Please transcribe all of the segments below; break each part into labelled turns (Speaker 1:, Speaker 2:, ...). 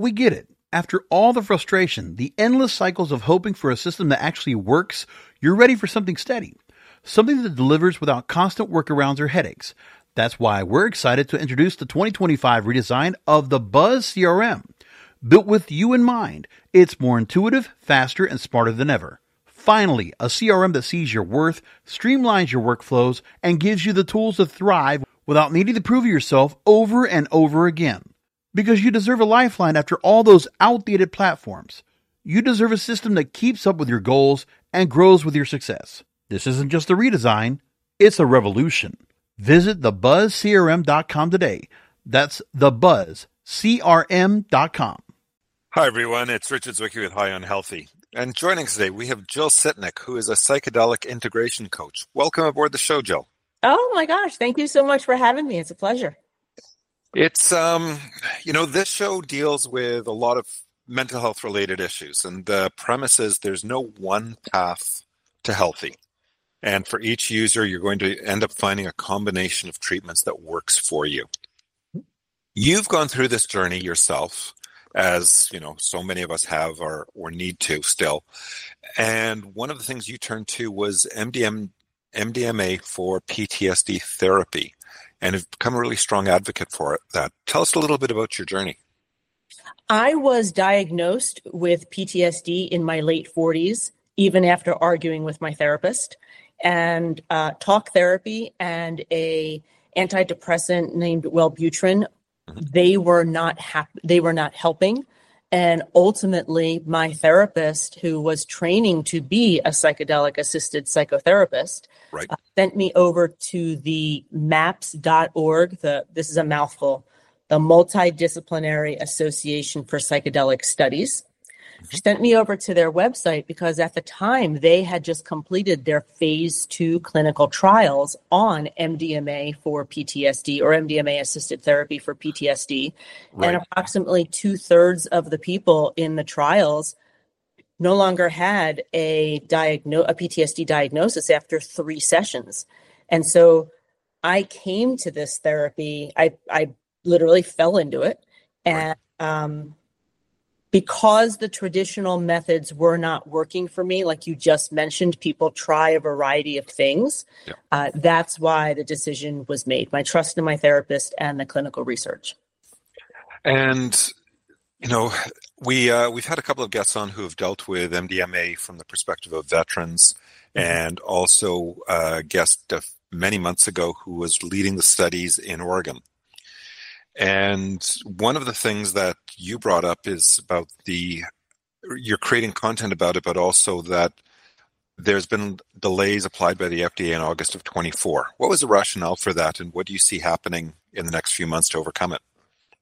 Speaker 1: We get it. After all the frustration, the endless cycles of hoping for a system that actually works, you're ready for something steady. Something that delivers without constant workarounds or headaches. That's why we're excited to introduce the 2025 redesign of the Buzz CRM. Built with you in mind, it's more intuitive, faster, and smarter than ever. Finally, a CRM that sees your worth, streamlines your workflows, and gives you the tools to thrive without needing to prove yourself over and over again. Because you deserve a lifeline after all those outdated platforms. You deserve a system that keeps up with your goals and grows with your success. This isn't just a redesign, it's a revolution. Visit thebuzzcrm.com today. That's thebuzzcrm.com.
Speaker 2: Hi, everyone. It's Richard Zwicky with High on Healthy. And joining us today, we have Jill Sitnick, who is a psychedelic integration coach. Welcome aboard the show, Jill.
Speaker 3: Oh, my gosh. Thank you so much for having me. It's a pleasure.
Speaker 2: It's, this show deals with a lot of mental health related issues. And the premise is there's no one path to healthy. And for each user, you're going to end up finding a combination of treatments that works for you. You've gone through this journey yourself, as so many of us have or need to still. And one of the things you turned to was MDMA for PTSD therapy, and have become a really strong advocate for that. Tell us a little bit about your journey.
Speaker 3: I was diagnosed with PTSD in my late 40s, even after arguing with my therapist, and talk therapy and a antidepressant named Wellbutrin. They were not helping. And ultimately, my therapist, who was training to be a psychedelic-assisted psychotherapist,
Speaker 2: right,
Speaker 3: sent me over to the MAPS.org. This is a mouthful, the Multidisciplinary Association for Psychedelic Studies. She sent me over to their website because at the time they had just completed their phase 2 clinical trials on MDMA for PTSD or MDMA assisted therapy for PTSD. Right. And approximately 2/3 of the people in the trials no longer had a PTSD diagnosis after 3 sessions. And so I came to this therapy, I literally fell into it. And, because the traditional methods were not working for me, like you just mentioned, people try a variety of things. Yeah. That's why the decision was made. My trust in my therapist and the clinical research.
Speaker 2: And, we've had a couple of guests on who have dealt with MDMA from the perspective of veterans, and also a guest many months ago who was leading the studies in Oregon. And one of the things that you brought up is about you're creating content about it, but also that there's been delays applied by the FDA in August of 24. What was the rationale for that, and what do you see happening in the next few months to overcome it?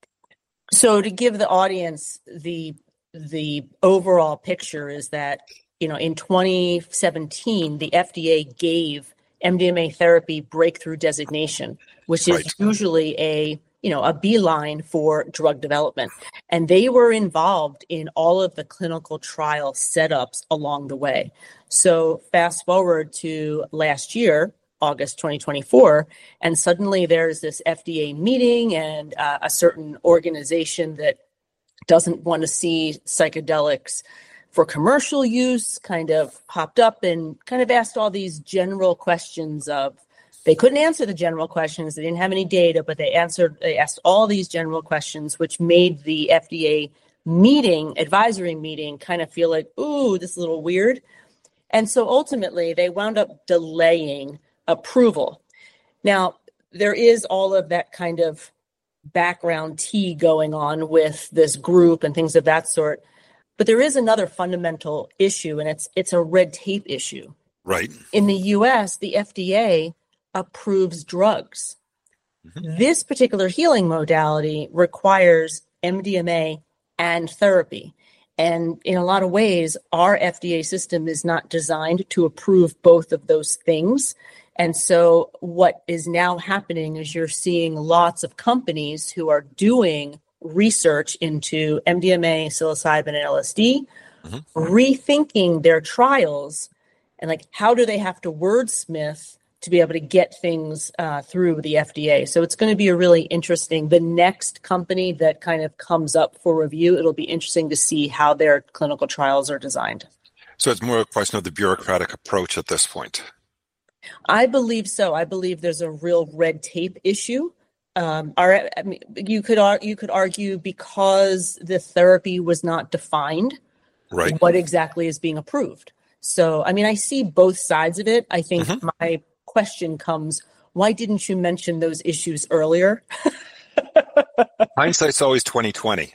Speaker 3: So to give the audience the overall picture is that, in 2017, the FDA gave MDMA therapy breakthrough designation, which is usually a beeline for drug development. And they were involved in all of the clinical trial setups along the way. So fast forward to last year, August 2024, and suddenly there's this FDA meeting and a certain organization that doesn't want to see psychedelics for commercial use kind of popped up and kind of asked all these general questions of, they couldn't answer the general questions. They didn't have any data, but they asked all these general questions, which made the FDA advisory meeting, kind of feel like, ooh, this is a little weird. And so ultimately they wound up delaying approval. Now, there is all of that kind of background tea going on with this group and things of that sort. But there is another fundamental issue, and it's a red tape issue.
Speaker 2: Right.
Speaker 3: In the US, the FDA approves drugs. This particular healing modality requires MDMA and therapy. And in a lot of ways, our FDA system is not designed to approve both of those things. And so what is now happening is you're seeing lots of companies who are doing research into MDMA, psilocybin, and LSD, rethinking their trials and how do they have to wordsmith to be able to get things through the FDA. So it's going to be a really interesting, the next company that kind of comes up for review, it'll be interesting to see how their clinical trials are designed.
Speaker 2: So it's more a question of the bureaucratic approach at this point.
Speaker 3: I believe so. I believe there's a real red tape issue. You could argue because the therapy was not defined,
Speaker 2: right,
Speaker 3: what exactly is being approved. So, I mean, I see both sides of it. I think my question comes, why didn't you mention those issues earlier?
Speaker 2: Hindsight's always 20/20.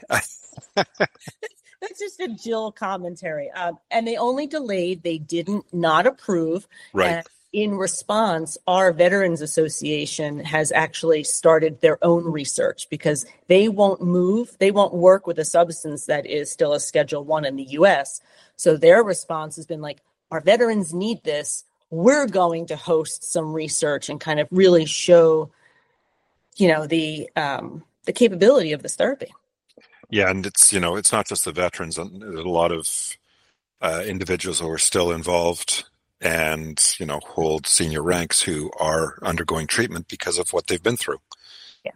Speaker 3: That's just a Jill commentary. And they only delayed. They didn't not approve.
Speaker 2: Right.
Speaker 3: And in response, our Veterans Association has actually started their own research because they won't move. They won't work with a substance that is still a Schedule I in the U.S. So their response has been like, our veterans need this. We're going to host some research and kind of really show, the capability of this therapy.
Speaker 2: Yeah, and it's not just the veterans. There's a lot of individuals who are still involved and hold senior ranks who are undergoing treatment because of what they've been through.
Speaker 3: Yeah.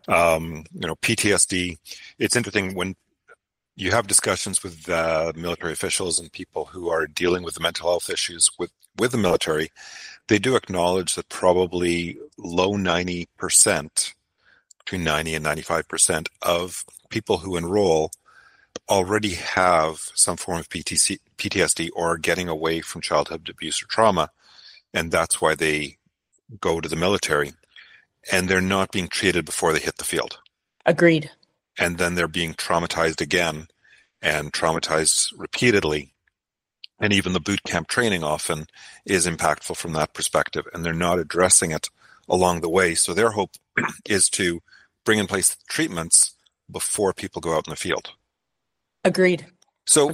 Speaker 2: PTSD. It's interesting when you have discussions with military officials and people who are dealing with the mental health issues with the military. They do acknowledge that probably low 90%, between 90 and 95% of people who enroll already have some form of PTSD or are getting away from childhood abuse or trauma, and that's why they go to the military, and they're not being treated before they hit the field.
Speaker 3: Agreed.
Speaker 2: And then they're being traumatized again and traumatized repeatedly, and even the boot camp training often is impactful from that perspective, and they're not addressing it along the way. So their hope is to bring in place treatments before people go out in the field.
Speaker 3: Agreed.
Speaker 2: So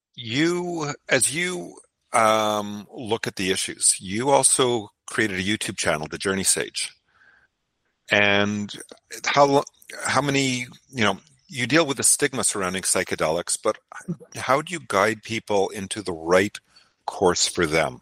Speaker 2: as you look at the issues, you also created a YouTube channel, The Journey Sage. And how many, you deal with the stigma surrounding psychedelics, but how do you guide people into the right course for them?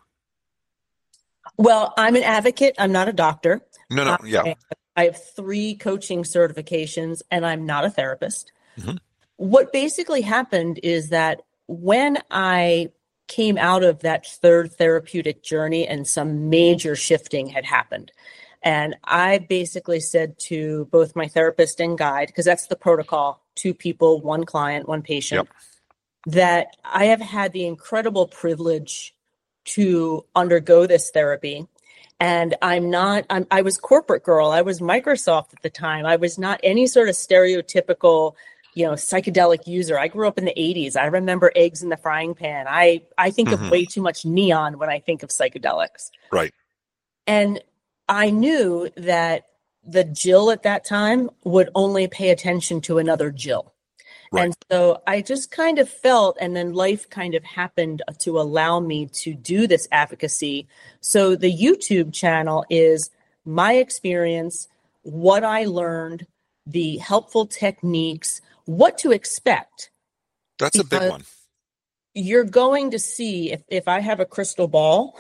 Speaker 3: Well, I'm an advocate. I'm not a doctor.
Speaker 2: Yeah.
Speaker 3: I have 3 coaching certifications, and I'm not a therapist.
Speaker 2: Mm-hmm.
Speaker 3: What basically happened is that when I came out of that third therapeutic journey and some major shifting had happened, and I basically said to both my therapist and guide, because that's the protocol, 2 people, 1 client, 1 patient, that I have had the incredible privilege to undergo this therapy. And I was corporate girl. I was Microsoft at the time. I was not any sort of stereotypical, psychedelic user. I grew up in the 80s. I remember eggs in the frying pan. I think of way too much neon when I think of psychedelics.
Speaker 2: Right.
Speaker 3: And I knew that the Jill at that time would only pay attention to another Jill. Right. And so I just kind of felt, and then life kind of happened to allow me to do this advocacy. So the YouTube channel is my experience, what I learned, the helpful techniques, what to expect.
Speaker 2: That's a big one.
Speaker 3: You're going to see, if I have a crystal ball,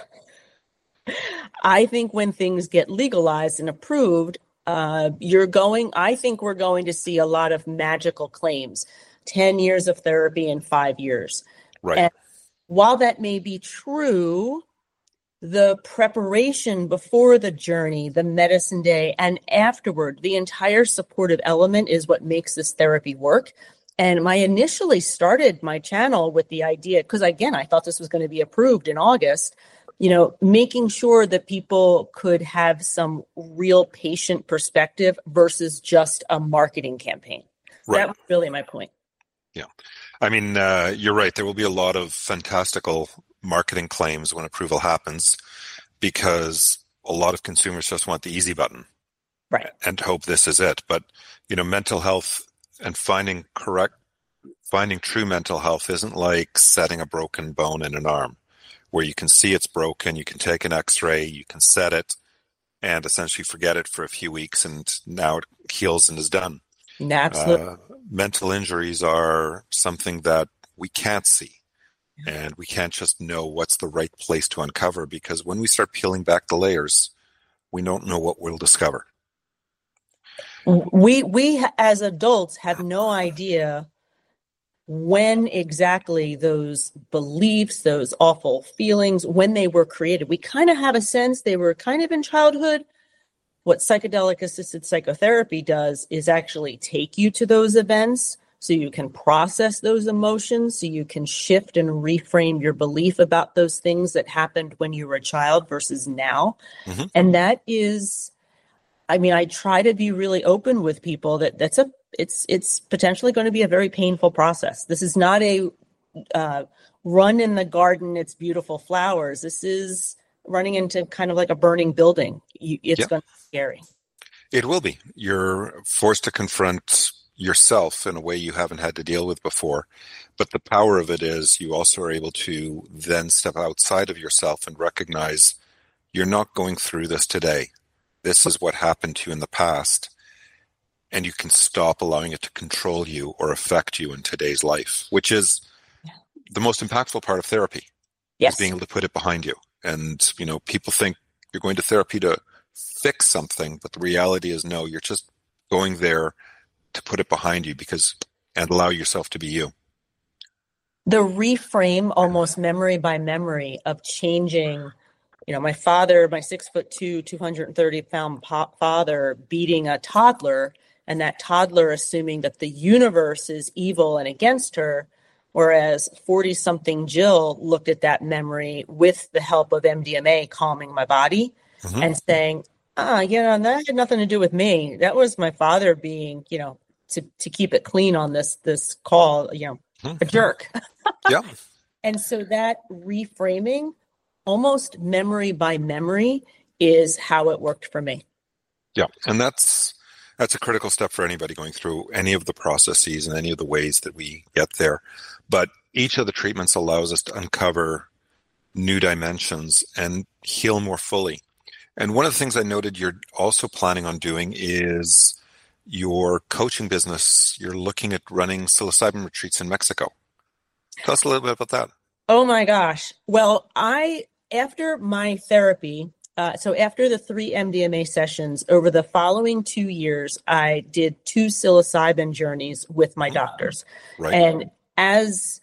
Speaker 3: I think when things get legalized and approved, I think we're going to see a lot of magical claims, 10 years of therapy in 5 years.
Speaker 2: Right.
Speaker 3: And while that may be true, the preparation before the journey, the medicine day, and afterward, the entire supportive element is what makes this therapy work. And I initially started my channel with the idea, because again, I thought this was going to be approved in August, making sure that people could have some real patient perspective versus just a marketing campaign. Right. That was really my point.
Speaker 2: Yeah. I mean, you're right. There will be a lot of fantastical marketing claims when approval happens because a lot of consumers just want the easy button.
Speaker 3: Right.
Speaker 2: And hope this is it. But, mental health and finding true mental health isn't like setting a broken bone in an arm, where you can see it's broken, you can take an x-ray, you can set it, and essentially forget it for a few weeks, and now it heals and is done.
Speaker 3: Absolutely.
Speaker 2: Mental injuries are something that we can't see, and we can't just know what's the right place to uncover, because when we start peeling back the layers, we don't know what we'll discover.
Speaker 3: We as adults have no idea when exactly those beliefs, those awful feelings, when they were created. We kind of have a sense they were kind of in childhood. What psychedelic assisted psychotherapy does is actually take you to those events so you can process those emotions, so you can shift and reframe your belief about those things that happened when you were a child versus now.
Speaker 2: Mm-hmm.
Speaker 3: And that is, I mean, I try to be really open with people that it's potentially going to be a very painful process. This is not a run in the garden, it's beautiful flowers. This is running into kind of like a burning building. It's going to be scary.
Speaker 2: It will be. You're forced to confront yourself in a way you haven't had to deal with before. But the power of it is you also are able to then step outside of yourself and recognize you're not going through this today. This is what happened to you in the past. And you can stop allowing it to control you or affect you in today's life, which is the most impactful part of therapy.
Speaker 3: Yes.
Speaker 2: Is being able to put it behind you. And, you know, people think you're going to therapy to fix something, but the reality is no, you're just going there to put it behind you and allow yourself to be you.
Speaker 3: The reframe, almost memory by memory, of changing, you know, my father, my 6'2", 230-pound father beating a toddler, and that toddler assuming that the universe is evil and against her, whereas 40-something Jill looked at that memory with the help of MDMA calming my body and saying, that had nothing to do with me. That was my father being, you know, to keep it clean on this call, you know, a jerk.
Speaker 2: Yeah.
Speaker 3: And so that reframing, almost memory by memory, is how it worked for me.
Speaker 2: Yeah. And that's a critical step for anybody going through any of the processes and any of the ways that we get there. But each of the treatments allows us to uncover new dimensions and heal more fully. And one of the things I noted you're also planning on doing is your coaching business. You're looking at running psilocybin retreats in Mexico. Tell us a little bit about that.
Speaker 3: Oh my gosh. Well, after my therapy, so after the 3 MDMA sessions, over the following 2 years, I did 2 psilocybin journeys with my doctors.
Speaker 2: Right.
Speaker 3: And as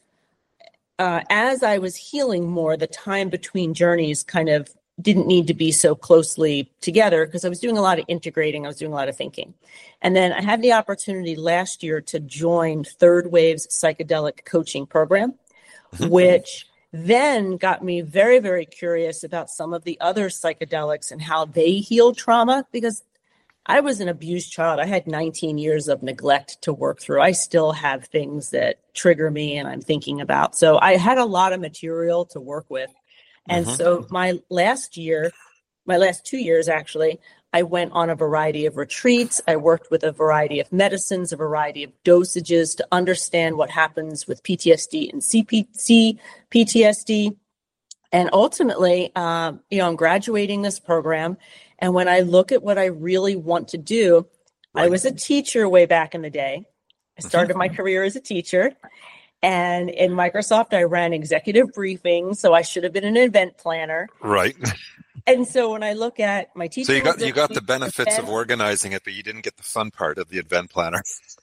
Speaker 3: I was healing more, the time between journeys kind of didn't need to be so closely together because I was doing a lot of integrating. I was doing a lot of thinking. And then I had the opportunity last year to join Third Wave's psychedelic coaching program, which then got me very, very curious about some of the other psychedelics and how they heal trauma, because I was an abused child. I had 19 years of neglect to work through. I still have things that trigger me and I'm thinking about. So I had a lot of material to work with. And so my last 2 years, actually, I went on a variety of retreats. I worked with a variety of medicines, a variety of dosages to understand what happens with PTSD and CPTSD. And ultimately, I'm graduating this program. And when I look at what I really want to do, I was a teacher way back in the day. I started my career as a teacher. And in Microsoft, I ran executive briefings, so I should have been an event planner.
Speaker 2: Right.
Speaker 3: And so when I look at my teacher,
Speaker 2: so you got the benefits of organizing it, but you didn't get the fun part of the event planner.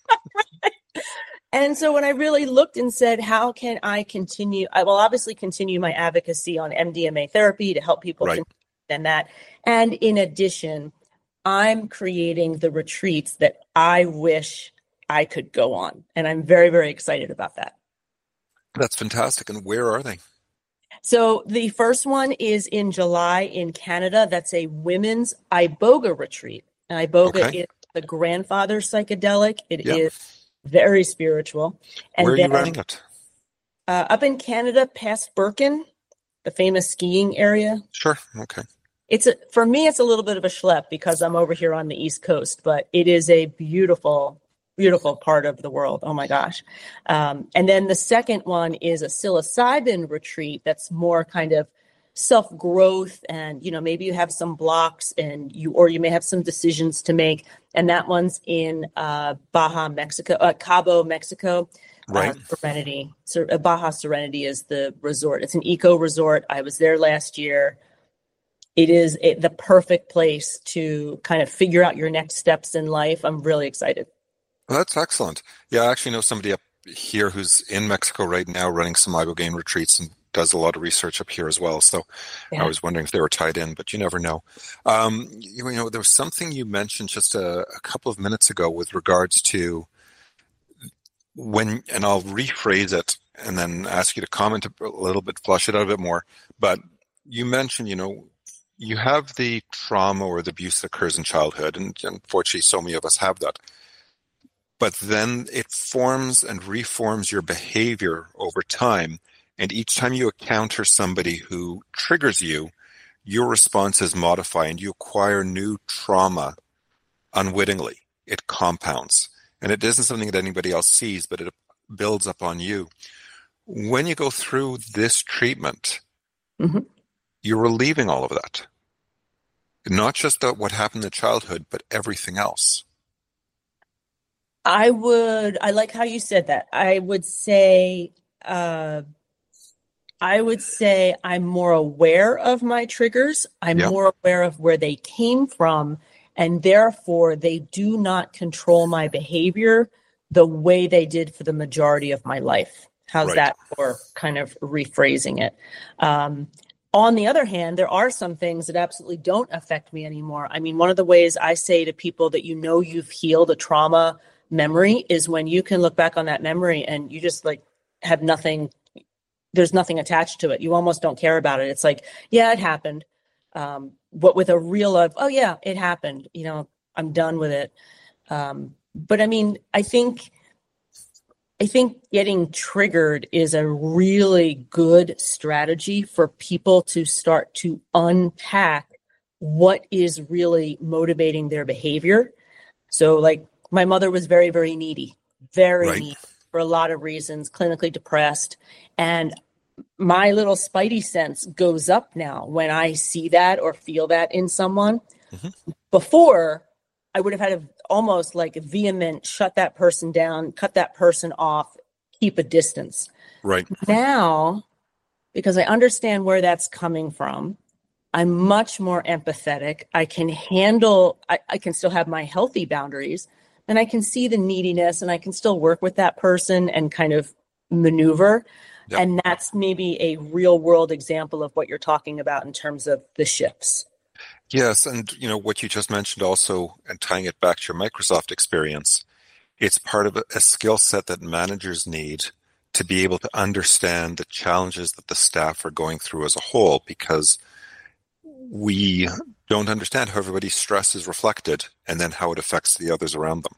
Speaker 3: And so when I really looked and said, how can I continue? I will obviously continue my advocacy on MDMA therapy to help people understand that. And in addition, I'm creating the retreats that I wish I could go on. And I'm very, very excited about that.
Speaker 2: That's fantastic. And where are they?
Speaker 3: So the first one is in July in Canada. That's a women's Iboga retreat. And Iboga is the grandfather psychedelic. It is very spiritual. And
Speaker 2: where are you running it?
Speaker 3: Up in Canada, past Birken, the famous skiing area.
Speaker 2: Sure. Okay.
Speaker 3: For me, it's a little bit of a schlep because I'm over here on the East Coast, but it is a beautiful part of the world. Oh my gosh. And then the second one is a psilocybin retreat that's more kind of self-growth, and maybe you have some blocks and you may have some decisions to make, and that one's in Cabo, Mexico.
Speaker 2: Right.
Speaker 3: Serenity. So Baja Serenity is the resort. It's an eco resort. I was there last year. the perfect place to kind of figure out your next steps in life. I'm really excited.
Speaker 2: Well, that's excellent. Yeah, I actually know somebody up here who's in Mexico right now running some ibogaine retreats and does a lot of research up here as well. So I was wondering if they were tied in, but you never know. There was something you mentioned just a couple of minutes ago with regards to and I'll rephrase it and then ask you to comment a little bit, flush it out a bit more. But you mentioned, you have the trauma or the abuse that occurs in childhood, and unfortunately so many of us have that. But then it forms and reforms your behavior over time. And each time you encounter somebody who triggers you, your responses modify and you acquire new trauma unwittingly. It compounds. And it isn't something that anybody else sees, but it builds up on you. When you go through this treatment, you're relieving all of that. Not just what happened in childhood, but everything else.
Speaker 3: I like how you said that. I would say I'm more aware of my triggers. I'm more aware of where they came from, and therefore they do not control my behavior the way they did for the majority of my life. How's that for kind of rephrasing it? On the other hand, there are some things that absolutely don't affect me anymore. I mean, one of the ways I say to people that you've healed a trauma memory is when you can look back on that memory and you just have nothing. There's nothing attached to it. You almost don't care about it. It's like, yeah, it happened. What with a real oh yeah, it happened. I'm done with it. But I mean, I think getting triggered is a really good strategy for people to start to unpack what is really motivating their behavior. So my mother was very, very needy, needy for a lot of reasons, clinically depressed. And my little spidey sense goes up now when I see that or feel that in someone. Before, I would have had almost a vehement shut that person down, cut that person off, keep a distance.
Speaker 2: Right.
Speaker 3: Now, because I understand where that's coming from, I'm much more empathetic. I can handle, I can still have my healthy boundaries, and I can see the neediness, and I can still work with that person and kind of maneuver. Yep. And that's maybe a real world example of what you're talking about in terms of the shifts.
Speaker 2: Yes. And, what you just mentioned also, and tying it back to your Microsoft experience, it's part of a skill set that managers need to be able to understand the challenges that the staff are going through as a whole, because we don't understand how everybody's stress is reflected and then how it affects the others around them.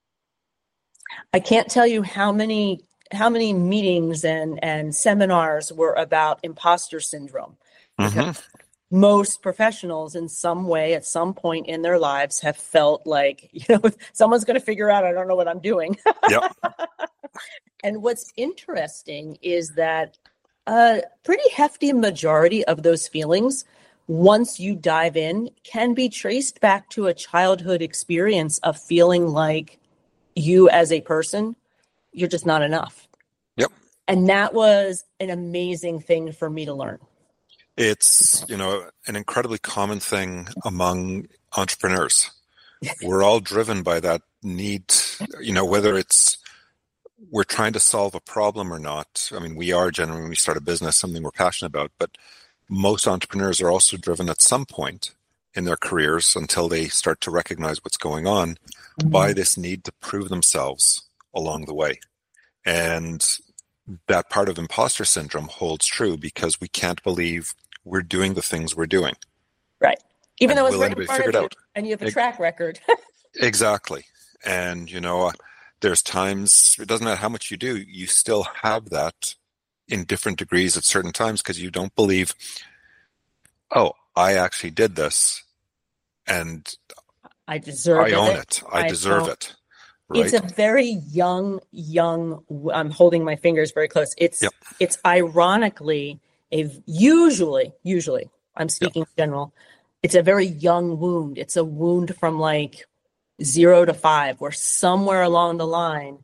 Speaker 3: I can't tell you how many meetings and seminars were about imposter syndrome. Most professionals in some way at some point in their lives have felt like, someone's going to figure out I don't know what I'm doing.
Speaker 2: Yep.
Speaker 3: And what's interesting is that a pretty hefty majority of those feelings, once you dive in, can be traced back to a childhood experience of feeling like you as a person, you're just not enough.
Speaker 2: Yep.
Speaker 3: And that was an amazing thing for me to learn.
Speaker 2: It's, an incredibly common thing among entrepreneurs. We're all driven by that need, whether it's we're trying to solve a problem or not. I mean, we are generally, when we start a business, something we're passionate about, but most entrepreneurs are also driven at some point in their careers, until they start to recognize what's going on, by this need to prove themselves along the way. And that part of imposter syndrome holds true because we can't believe we're doing the things we're doing.
Speaker 3: Right. Even though it's right in front of you and you have a track record.
Speaker 2: Exactly. And, there's times, it doesn't matter how much you do, you still have that in different degrees at certain times, because you don't believe, oh, I actually did this and
Speaker 3: I own
Speaker 2: it. I deserve it.
Speaker 3: Right? It's a very young, I'm holding my fingers very close. It's ironically usually, I'm speaking in general, it's a very young wound. It's a wound from 0 to 5, where somewhere along the line,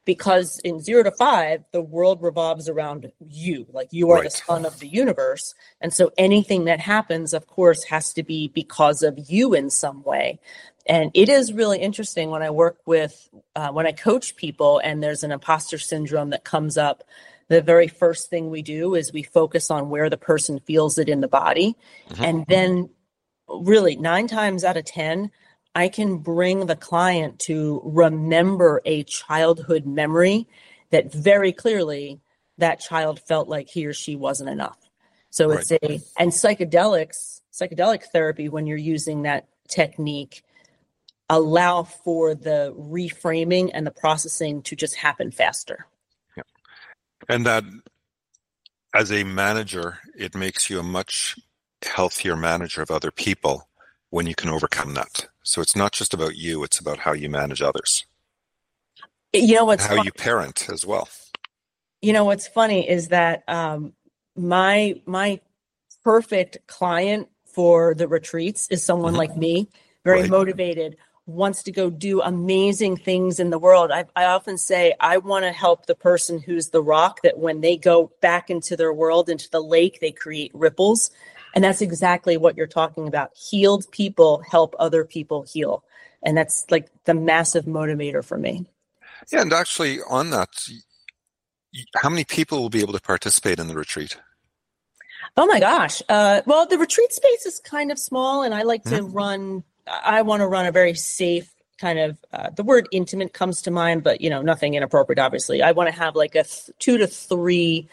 Speaker 3: because in 0 to 5, the world revolves around you. Like you are the sun of the universe. And so anything that happens, of course, has to be because of you in some way. And it is really interesting when I work with, when I coach people and there's an imposter syndrome that comes up, the very first thing we do is we focus on where the person feels it in the body. And then really 9 times out of 10, I can bring the client to remember a childhood memory that very clearly that child felt like he or she wasn't enough. So it's and psychedelic therapy, when you're using that technique, allow for the reframing and the processing to just happen faster.
Speaker 2: Yeah. And that as a manager, it makes you a much healthier manager of other people when you can overcome that. So it's not just about you, it's about how you manage others.
Speaker 3: You know what's
Speaker 2: how you parent as well.
Speaker 3: You know what's funny is that my perfect client for the retreats is someone like me, very motivated, wants to go do amazing things in the world. I often say I want to help the person who's the rock, that when they go back into their world, into the lake, they create ripples. And that's exactly what you're talking about. Healed people help other people heal. And that's like the massive motivator for me.
Speaker 2: Yeah, and actually on that, how many people will be able to participate in the retreat?
Speaker 3: Oh my gosh. Well, the retreat space is kind of small, and I like to I want to run a very safe kind of, the word intimate comes to mind, but nothing inappropriate, obviously. I want to have like a 2 to 3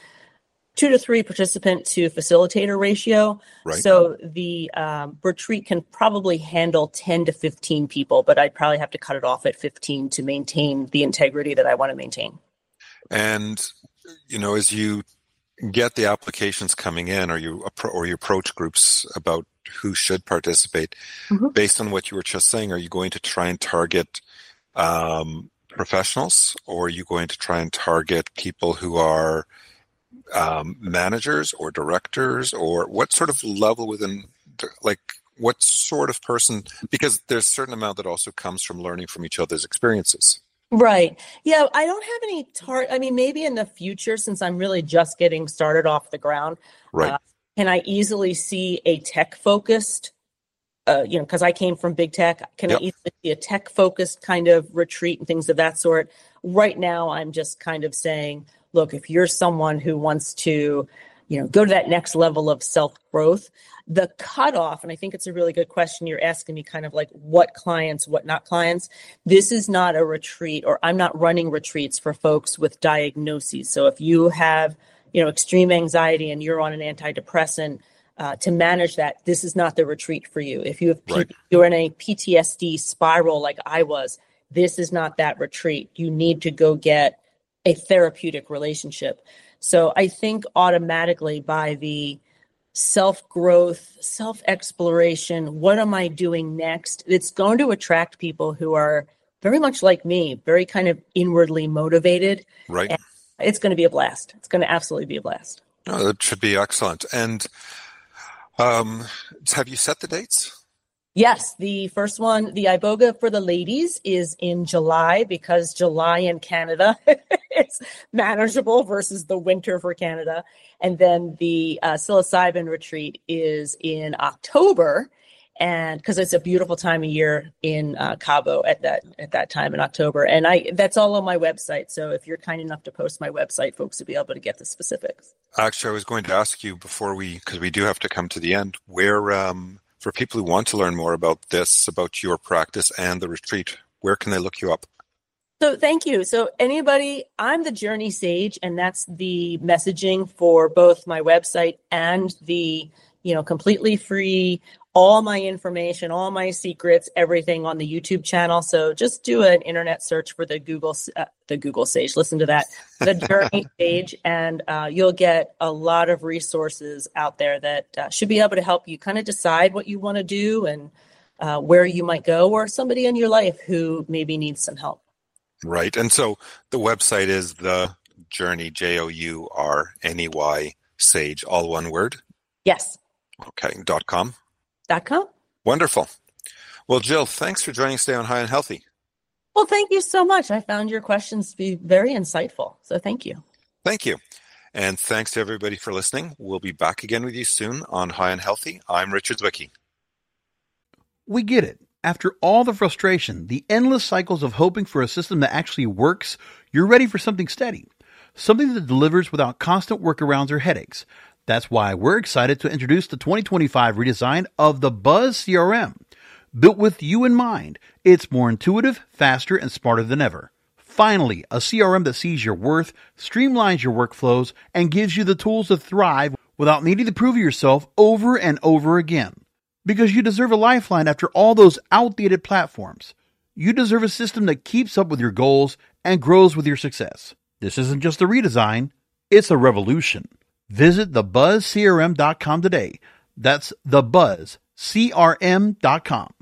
Speaker 3: participant to facilitator ratio. So the retreat can probably handle 10 to 15 people, but I'd probably have to cut it off at 15 to maintain the integrity that I want to maintain.
Speaker 2: And, as you get the applications coming in, or you approach groups about who should participate, based on what you were just saying, are you going to try and target professionals, or are you going to try and target people who are managers or directors, or what sort of level within, like what sort of person, because there's a certain amount that also comes from learning from each other's experiences. Right.
Speaker 3: Yeah, I don't have any I mean, maybe in the future, since I'm really just getting started off the ground, can I easily see a tech-focused, because I came from big tech, can I easily see a tech-focused kind of retreat and things of that sort? Right now, I'm just kind of saying, look, if you're someone who wants to, go to that next level of self-growth, the cutoff, and I think it's a really good question you're asking me, kind of like what clients, what not clients. This is not a retreat, or I'm not running retreats for folks with diagnoses. So if you have, extreme anxiety and you're on an antidepressant, to manage that, this is not the retreat for you. If you have you're in a PTSD spiral like I was, this is not that retreat. You need to go get a therapeutic relationship. So I think automatically by the self-growth, self-exploration, what am I doing next? It's going to attract people who are very much like me, very kind of inwardly motivated.
Speaker 2: Right.
Speaker 3: And it's going to be a blast. It's going to absolutely be a blast.
Speaker 2: Oh, that should be excellent. And have you set the dates?
Speaker 3: Yes, the first one, the Iboga for the ladies, is in July, because July in Canada is manageable versus the winter for Canada. And then the psilocybin retreat is in October, and because it's a beautiful time of year in Cabo at that time in October. And that's all on my website. So if you're kind enough to post my website, folks will be able to get the specifics.
Speaker 2: Actually, I was going to ask you before because we do have to come to the end, where for people who want to learn more about this, about your practice and the retreat, where can they look you up?
Speaker 3: So thank you. So anybody, I'm the Journey Sage, and that's the messaging for both my website and the, completely free, all my information, all my secrets, everything on the YouTube channel. So just do an internet search for the Google Sage. Listen to that, the Journey Sage, and you'll get a lot of resources out there that should be able to help you kind of decide what you want to do and where you might go, or somebody in your life who maybe needs some help.
Speaker 2: Right. And so the website is the Journey, JOURNEY, Sage, all one word?
Speaker 3: Yes.
Speaker 2: Okay. .com?
Speaker 3: .com.
Speaker 2: Wonderful. Well, Jill, thanks for joining Stay on High and Healthy.
Speaker 3: Well, thank you so much. I found your questions to be very insightful. So thank you.
Speaker 2: Thank you. And thanks to everybody for listening. We'll be back again with you soon on High and Healthy. I'm Richard Zwicky.
Speaker 1: We get it. After all the frustration, the endless cycles of hoping for a system that actually works, you're ready for something steady. Something that delivers without constant workarounds or headaches. That's why we're excited to introduce the 2025 redesign of the Buzz CRM. Built with you in mind, it's more intuitive, faster, and smarter than ever. Finally, a CRM that sees your worth, streamlines your workflows, and gives you the tools to thrive without needing to prove yourself over and over again. Because you deserve a lifeline after all those outdated platforms. You deserve a system that keeps up with your goals and grows with your success. This isn't just a redesign, it's a revolution. Visit thebuzzcrm.com today. That's thebuzzcrm.com.